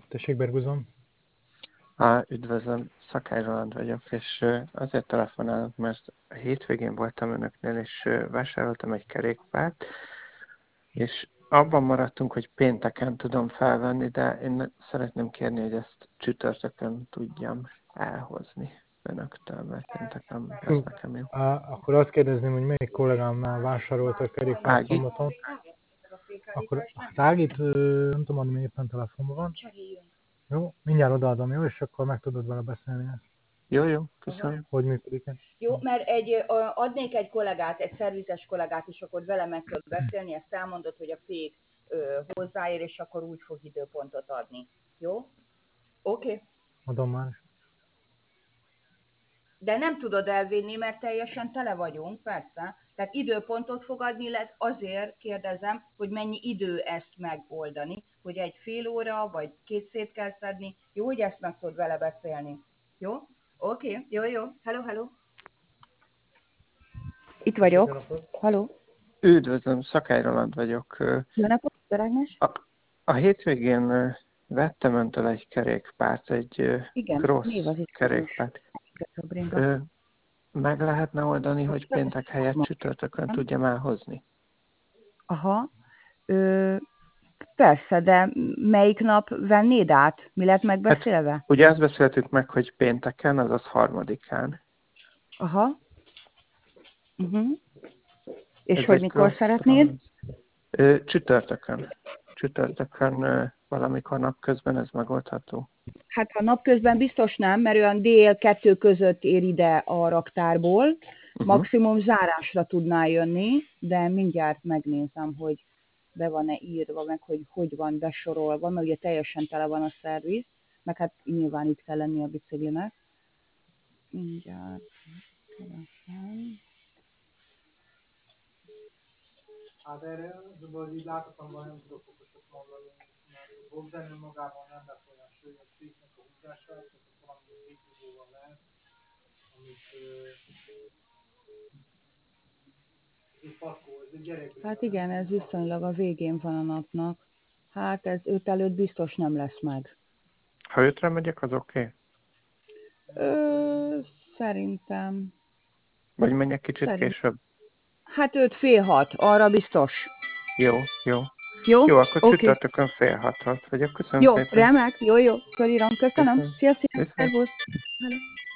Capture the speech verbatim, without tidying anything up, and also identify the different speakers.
Speaker 1: Tessék, Berguzon.
Speaker 2: Há, üdvözlöm, Szakály Roland vagyok, és ö, azért telefonálok, mert a hétvégén voltam önöknél, és ö, vásároltam egy kerékpárt, és abban maradtunk, hogy pénteken tudom felvenni, de én szeretném kérni, hogy ezt csütörtökön tudjam elhozni önöktől, mert pénteken lesz nekem jó.
Speaker 1: Á, akkor azt kérdezném, hogy melyik kollégámnál vásároltak kerékpárt
Speaker 2: Ági?
Speaker 1: szombaton. Akkor az Ágit, ö, nem tudom adni, éppen telefonban van. Jó, mindjárt odaadom, jó? És akkor meg tudod vele beszélni ezt.
Speaker 2: Jó, jó, köszönöm.
Speaker 1: Hogy működik ez?
Speaker 3: Jó, mert egy, ö, adnék egy kollégát, egy szervizes kollégát, és akkor vele meg tudod beszélni, ezt elmondod, hogy a fék ö, hozzáér, és akkor úgy fog időpontot adni. Jó? Oké. Okay.
Speaker 1: Adom már.
Speaker 3: De nem tudod elvinni, mert teljesen tele vagyunk, persze. Tehát időpontot fog adni, lesz, azért kérdezem, hogy mennyi idő ezt megoldani, hogy egy fél óra, vagy két szét kell szedni. Jó, hogy ezt meg tudod vele beszélni. Jó? Oké, okay. Jó, jó. Hello, hello. Itt vagyok. Hello.
Speaker 2: Üdvözlöm, Szakály Roland vagyok. Ö,
Speaker 3: Jó napot, Rágnes.
Speaker 2: A, a hétvégén ö, vettem öntől egy kerékpárt, egy ö,
Speaker 3: Igen,
Speaker 2: cross
Speaker 3: mi az itt
Speaker 2: kerékpárt. Ö, meg lehetne oldani, hogy péntek helyett csütörtökön tudjam elhozni?
Speaker 3: Aha. Ö, persze, de melyik nap vennéd át? Mi lett megbeszélve? Hát,
Speaker 2: ugye azt beszéltük meg, hogy pénteken, azaz harmadikán.
Speaker 3: aha. Uh-huh. És
Speaker 2: Ez
Speaker 3: hogy
Speaker 2: egy
Speaker 3: mikor
Speaker 2: cross
Speaker 3: szeretnéd?
Speaker 2: Ö, csütörtökön. Csütörtökön ö, valamikor napközben ez megoldható.
Speaker 3: Hát ha napközben biztos nem, mert olyan dél kettő között ér ide a raktárból.
Speaker 2: Uh-huh.
Speaker 3: Maximum zárásra tudná jönni, de mindjárt megnézem, hogy be van-e írva, meg hogy hogy van besorolva, mert ugye teljesen tele van a szerviz, meg hát nyilván itt kell lenni a biciklinek. Mindjárt. Keresem.
Speaker 1: Hát erre, hogy így láthatóan nem tudok okosat mondani, mert Bogdan magában nem befolyásolja a féknek a húzását, tehát valami fékhúzóval lehet, amit ez egy patkó, ez egy gyerekből.
Speaker 3: Hát igen, ez viszonylag a végén van a napnak. Hát ez öt előtt biztos nem lesz meg.
Speaker 2: Ha ötre megyek, az oké?
Speaker 3: Okay? Szerintem.
Speaker 2: Vagy menjek kicsit
Speaker 3: Szerint...
Speaker 2: később?
Speaker 3: Hát öt fél hat, arra biztos.
Speaker 2: Jó, jó.
Speaker 3: Jó?
Speaker 2: Jó, akkor
Speaker 3: okay.
Speaker 2: csütörtökön fél hatot vagyok. Köszönöm
Speaker 3: jó,
Speaker 2: szépen.
Speaker 3: remek, jó, jó, fölírom, köszönöm.
Speaker 2: Köszönöm.
Speaker 3: Szia, szia,
Speaker 2: Viszont.
Speaker 3: szervusz.